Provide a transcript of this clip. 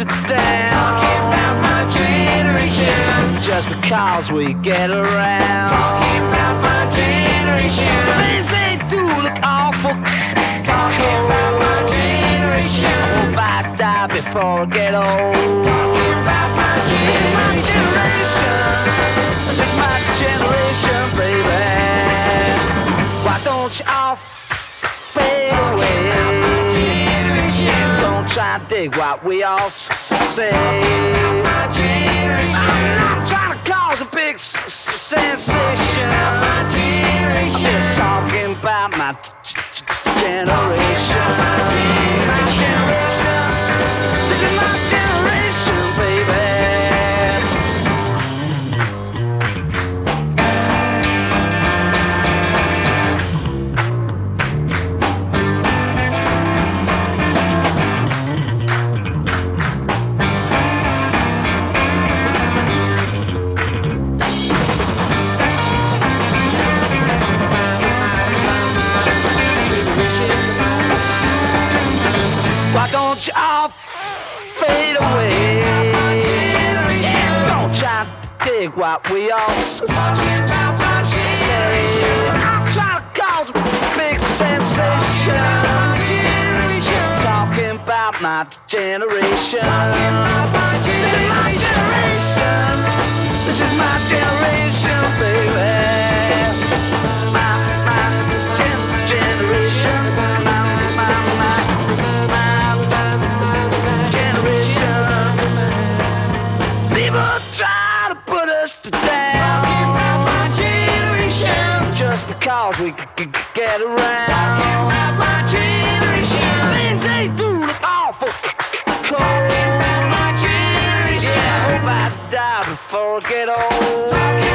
down. Talking about my generation. Just because we get around. Talking about my generation. Things they do look awful. Talking about my generation. I hope I die before I get old. Talking about my generation. This is my generation, baby. Why don't you all fade away? Don't try to dig what we all say. My generation. I'm not trying to cause a big sensation. My generation. I'm just talking about my generation. My generation. This is my generation, baby. Why don't you all fade away? Yeah, don't try to dig what we all say. I'm trying to cause a big sensation. Just talking about my generation. This is my generation. This is my generation, baby. My generation. People try to put us down. Talking about my generation. Just because we get around. Talking about my generation. Things they do look awful cold. Talking about my generation. Yeah, I hope I die before I get old. Talking